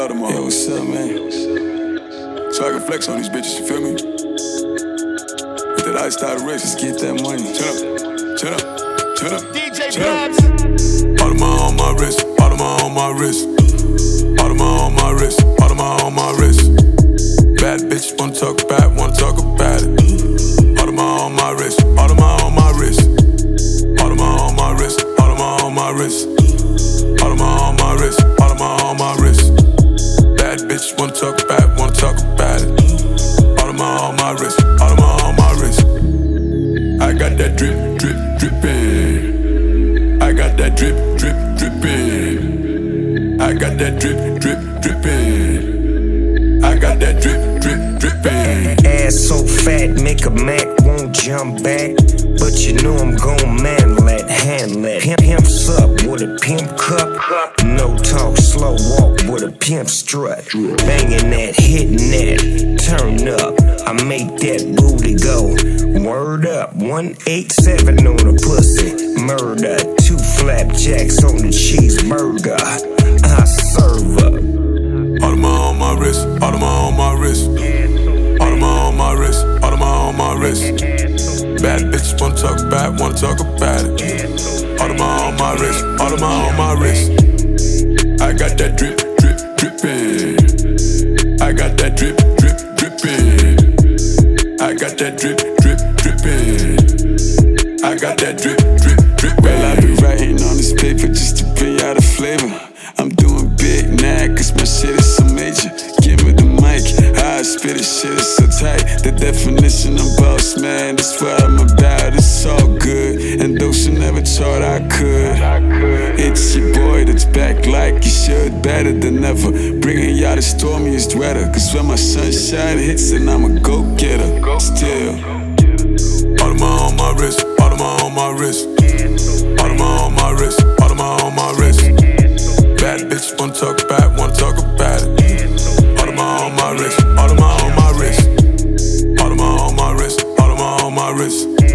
love them all. Yo, what's up, man? So I can flex on these bitches, you feel me? With that ice style wrist. Just get that money. Shut up. DJ Shut up. Babs. Audemars on my wrist, Audemars on my wrist. Audemars on my wrist, Audemars on my wrist. Bad bitch wanna talk about it. Audemars on my wrist, Audemars on my wrist. Audemars on my wrist, Audemars on my wrist. Audemars on my wrist, Audemars on my wrist. Bad bitch wanna talk about it. Audemars on my wrist, Audemars on my wrist. I got that drippin'. I got that drippin'. I got that drippin'. I got that drippin'. Ass so fat, make a Mac won't jump back. But you know I'm gon' handle it. Pimps up with a pimp cup. No talk, slow walk with a pimp strut. Banging that, hitting that, turn up. I make that booty go. Word up, 187 on the pussy. Murder, 2 flapjacks on the cheeseburger. I serve up. Audemars on my wrist, Audemars on my wrist. Audemars on my wrist, Audemars on my wrist. Bad bitch wanna talk about it. Audemars on my wrist, Audemars on my wrist. I got that drippin'. I got that drippin'. I got that drippin'. I got that drippin'. Well, I be writing on this paper just to bring out the flavor. I'm doing big now, cause my shit is so major. Give me the mic, how I spit this shit is so tight. The definition of boss, man, that's what I'm about. It's all good, and those who never thought I could. It's your boy that's back like you should, better than ever. Bringing y'all the stormiest weather, cause when my sunshine hits and I'm a go-getter. Still Audemars on my wrist, Audemars on my wrist. Audemars on my wrist, Audemars on my wrist. Bad bitch wanna talk about it. Audemars on my wrist, Audemars on my wrist. Audemars on my wrist, Audemars on my wrist.